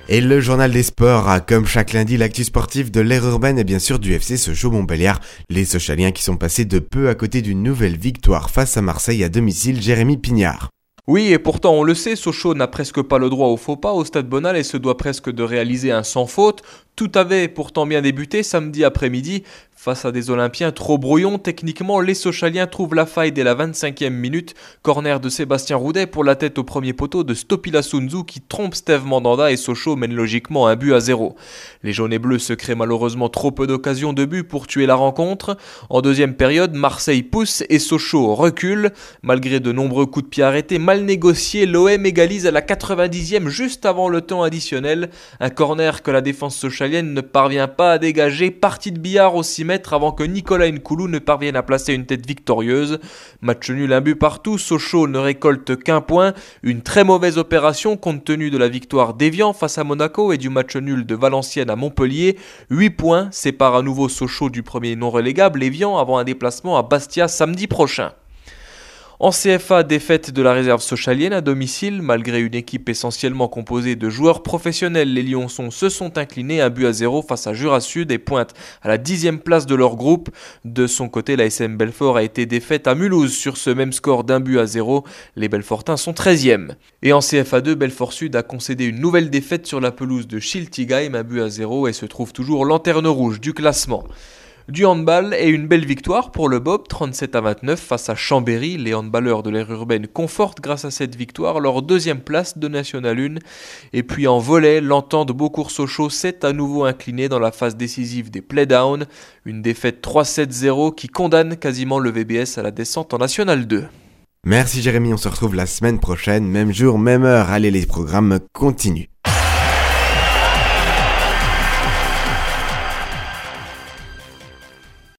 Et le journal des sports a comme chaque lundi l'actu sportif de l'ère urbaine et bien sûr du FC Sochaux-Montbéliard. Les Sochaliens qui sont passés de peu à côté d'une nouvelle victoire face à Marseille à domicile, Jérémy Pignard. Oui, et pourtant on le sait, Sochaux n'a presque pas le droit au faux pas au Stade Bonal et se doit presque de réaliser un sans faute. Tout avait pourtant bien débuté samedi après-midi. Face à des Olympiens trop brouillons, techniquement, les Sochaliens trouvent la faille dès la 25e minute. Corner de Sébastien Roudet pour la tête au premier poteau de Stopila Sunzu qui trompe Steve Mandanda et Sochaux mène logiquement 1-0. Les jaunes et bleus se créent malheureusement trop peu d'occasions de but pour tuer la rencontre. En deuxième période, Marseille pousse et Sochaux recule. Malgré de nombreux coups de pied arrêtés, mal négociés, l'OM égalise à la 90e juste avant le temps additionnel. Un corner que la défense sochalienne ne parvient pas à dégager. Partie de billard au 6 mètres avant que Nicolas Nkoulou ne parvienne à placer une tête victorieuse. Match nul, un but partout, Sochaux ne récolte qu'un point. Une très mauvaise opération compte tenu de la victoire d'Évian face à Monaco et du match nul de Valenciennes à Montpellier. 8 points séparent à nouveau Sochaux du premier non relégable, Évian, avant un déplacement à Bastia samedi prochain. En CFA, défaite de la réserve sochalienne à domicile. Malgré une équipe essentiellement composée de joueurs professionnels, les Lyonçons se sont inclinés 1-0 face à Jura Sud et pointent à la 10e place de leur groupe. De son côté, la SM Belfort a été défaite à Mulhouse sur ce même score d'1-0. Les Belfortins sont 13e. Et en CFA 2, Belfort Sud a concédé une nouvelle défaite sur la pelouse de Schiltigheim 1-0 et se trouve toujours lanterne rouge du classement. Du handball et une belle victoire pour le Bob, 37-29 face à Chambéry. Les handballeurs de l'ère urbaine confortent grâce à cette victoire leur deuxième place de National 1. Et puis en volley, l'entente Beaucourt-Sochaux s'est à nouveau inclinée dans la phase décisive des playdowns. Une défaite 3-7-0 qui condamne quasiment le VBS à la descente en National 2. Merci Jérémy, on se retrouve la semaine prochaine, même jour, même heure. Allez, les programmes continuent.